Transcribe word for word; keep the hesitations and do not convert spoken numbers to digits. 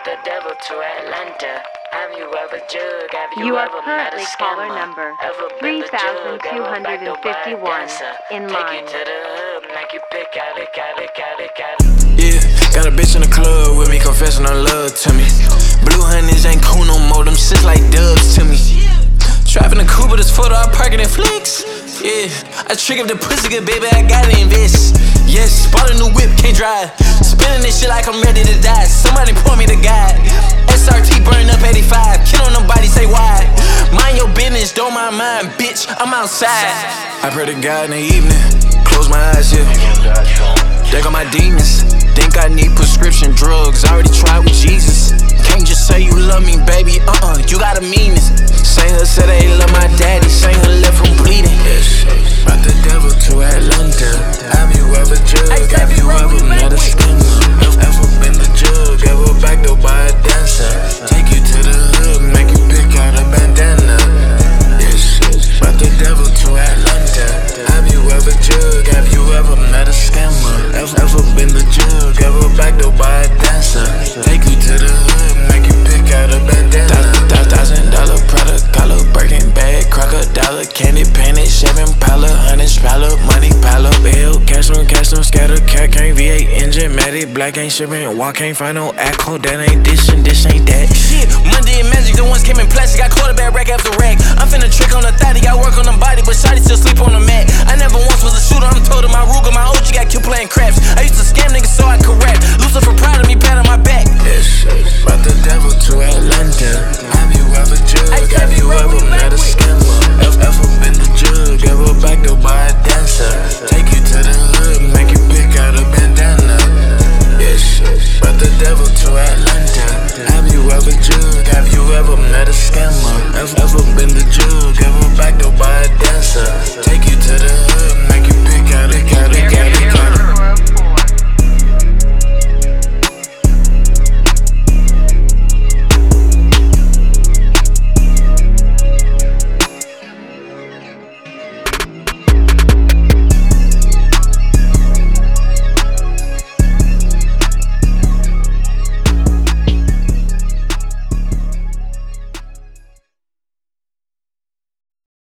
Brought the devil to Atlanta. Have you ever jug? Have you, You are ever met a currently caller scammer? number Ever been three the thousand jug? two Ever hundred backed up by a fifty-one dancer? in Take line. you to the hood, make you pick out it, got it, got it, got it. Yeah, got a bitch in the club with me confessing her love to me. Blue honeys ain't cool no more, them shits like dubs to me. Driving a coupe, but it's photo, I parking in flicks. Yeah, I triggered the pussy good, baby, I gotta invest. Yes, bought a new whip, can't drive. Spinning this shit like I'm ready to die. Somebody point me the guide. S R T burn up eighty-five, kill on nobody, say why. Mind your business, don't mind mine, bitch, I'm outside. I pray to God in the evening, close my eyes, yeah. There go my demons, think I need prescription drugs. I already tried with Jesus. Can't just say you love me, baby, uh-uh, you gotta mean this. Say her said they love my daddy, say her left from bleeding. Yes, brought the devil to Atlanta. Have you ever jug? Have you ever met a scammer? Ever been the jug? Ever backed up by a dancer? Take you to the hood, make you pick out a bandana. Yes, brought the devil to Atlanta. Have you ever jug? Have you ever met a scammer? Ever, ever been the jug? Ever backed up by a dancer? Take you to the hood, make you pick out a bandana. Thousand dollar product, collar, Birkin bag, crocodile, candy painted, Chevy Impala, hundreds pile up, money pile up, bill, cash on, cash on, scatter, cat can't V eight engine, matic, black ain't shipping, walk ain't find no echo, that ain't this and this ain't that. Shit, Monday and Magic, the ones came in plastic, got quarterback rack after rack. I'm finna trick on the thotty, got work on the body, but shawty still sleep on the mat. I never once was a shooter, I'm told of my Ruger, my O G got killed playing craps. I used to scam niggas so I could rap. Lucifer proud of me,